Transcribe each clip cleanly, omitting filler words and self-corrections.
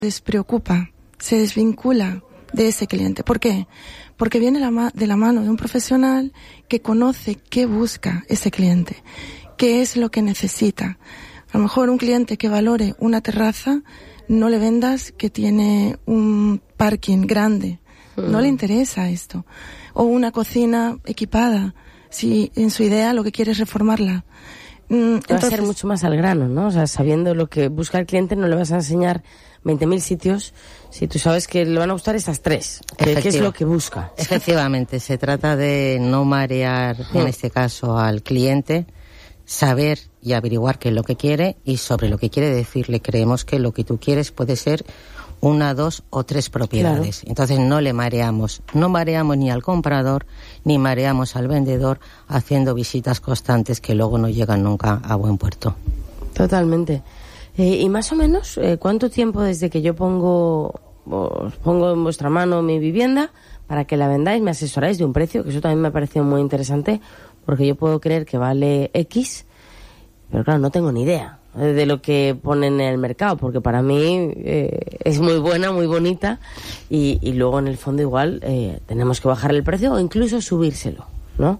despreocupa, se desvincula de ese cliente. ¿Por qué? Porque viene de la mano de un profesional que conoce qué busca ese cliente, qué es lo que necesita. A lo mejor un cliente que valore una terraza, no le vendas que tiene un parking grande. No le interesa esto. O una cocina equipada, si en su idea lo que quiere es reformarla. Entonces, va a ser mucho más al grano, ¿no? O sea, sabiendo lo que busca el cliente, no le vas a enseñar 20.000 sitios si tú sabes que le van a gustar estas 3. ¿Qué es lo que busca? Efectivamente, se trata de no marear, en este caso, al cliente, saber y averiguar qué es lo que quiere, y sobre lo que quiere decirle, creemos que lo que tú quieres puede ser 1, 2 o 3 propiedades. Claro. Entonces no mareamos ni al comprador ni mareamos al vendedor haciendo visitas constantes que luego no llegan nunca a buen puerto. Totalmente. Y más o menos, ¿cuánto tiempo desde que yo os pongo en vuestra mano mi vivienda para que la vendáis, me asesoráis de un precio? Que eso también me ha parecido muy interesante, porque yo puedo creer que vale X, pero claro, no tengo ni idea de lo que ponen en el mercado, porque para mí es muy buena, muy bonita, y luego en el fondo igual tenemos que bajar el precio o incluso subírselo, ¿no?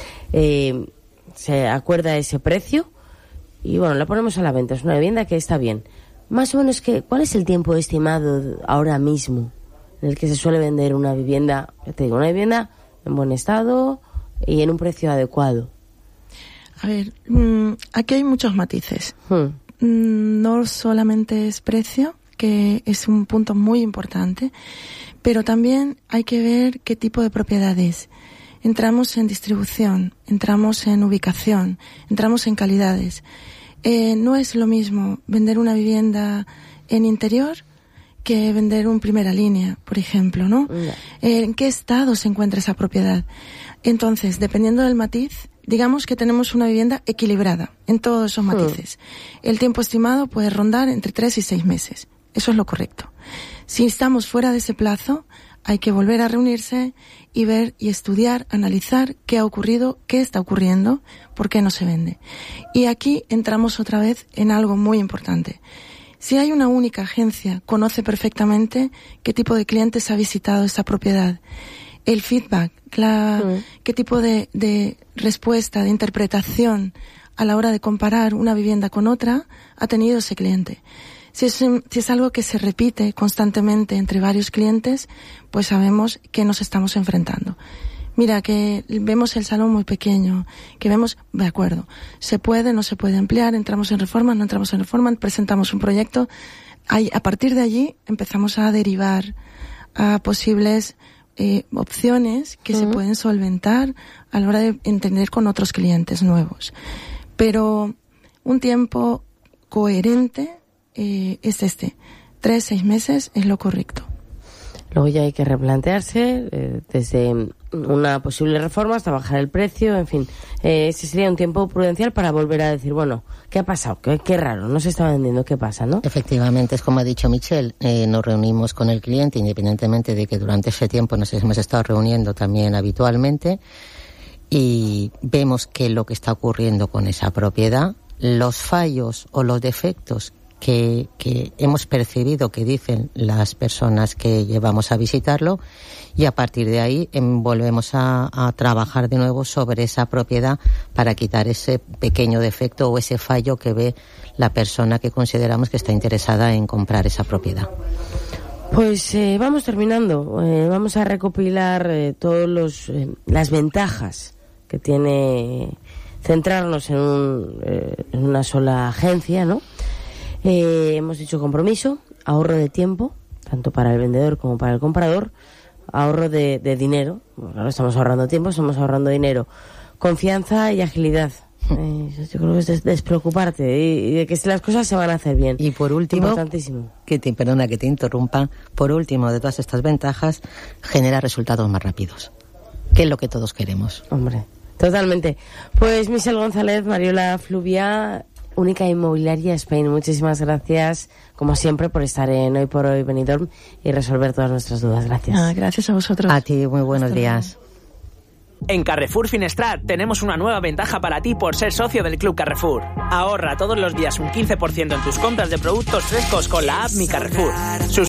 Se acuerda ese precio y bueno, la ponemos a la venta. Es una vivienda que está bien. Más o menos, ¿cuál es el tiempo estimado ahora mismo en el que se suele vender una vivienda? Ya te digo, una vivienda en buen estado y en un precio adecuado. A ver, aquí hay muchos matices. No solamente es precio, que es un punto muy importante, pero también hay que ver qué tipo de propiedad es. Entramos en distribución, entramos en ubicación, entramos en calidades. No es lo mismo vender una vivienda en interior que vender un primera línea, por ejemplo, ¿no? ¿En qué estado se encuentra esa propiedad? Entonces, dependiendo del matiz, digamos que tenemos una vivienda equilibrada en todos esos matices. El tiempo estimado puede rondar entre 3 y 6 meses. Eso es lo correcto. Si estamos fuera de ese plazo, hay que volver a reunirse y ver y estudiar, analizar qué ha ocurrido, qué está ocurriendo, por qué no se vende. Y aquí entramos otra vez en algo muy importante. Si hay una única agencia, conoce perfectamente qué tipo de clientes ha visitado esa propiedad, el feedback, qué tipo de respuesta, de interpretación a la hora de comparar una vivienda con otra ha tenido ese cliente. Si es algo que se repite constantemente entre varios clientes, pues sabemos que nos estamos enfrentando. Mira, que vemos el salón muy pequeño, que vemos, de acuerdo, se puede, no se puede ampliar, entramos en reforma, no entramos en reforma, presentamos un proyecto. A partir de allí empezamos a derivar a posibles opciones que se pueden solventar a la hora de entender con otros clientes nuevos. Pero un tiempo coherente es 3-6 meses es lo correcto. Luego ya hay que replantearse desde una posible reforma hasta bajar el precio, en fin. Ese sería un tiempo prudencial para volver a decir, bueno, ¿qué ha pasado? Qué raro, no se está vendiendo, ¿qué pasa, no? Efectivamente, es como ha dicho Michelle, nos reunimos con el cliente, independientemente de que durante ese tiempo nos hemos estado reuniendo también habitualmente, y vemos qué es lo que está ocurriendo con esa propiedad, los fallos o los defectos que hemos percibido que dicen las personas que llevamos a visitarlo, y a partir de ahí volvemos a trabajar de nuevo sobre esa propiedad para quitar ese pequeño defecto o ese fallo que ve la persona que consideramos que está interesada en comprar esa propiedad. Pues vamos terminando. Vamos a recopilar todas las ventajas que tiene centrarnos en una sola agencia, ¿no? Hemos dicho compromiso, ahorro de tiempo, tanto para el vendedor como para el comprador, ahorro de dinero, bueno, claro, estamos ahorrando tiempo, estamos ahorrando dinero, confianza y agilidad. Yo creo que es despreocuparte y de que las cosas se van a hacer bien. Y por último, importantísimo. Perdona que te interrumpa, por último de todas estas ventajas, genera resultados más rápidos, que es lo que todos queremos. Hombre, totalmente. Pues Michelle González, Mariola Flubia, Única Inmobiliaria Spain, muchísimas gracias, como siempre, por estar en Hoy por Hoy Benidorm y resolver todas nuestras dudas. Gracias. Gracias a vosotros. A ti, muy buenos días. En Carrefour Finestrat tenemos una nueva ventaja para ti por ser socio del Club Carrefour. Ahorra todos los días un 15% en tus compras de productos frescos con la app Mi Carrefour.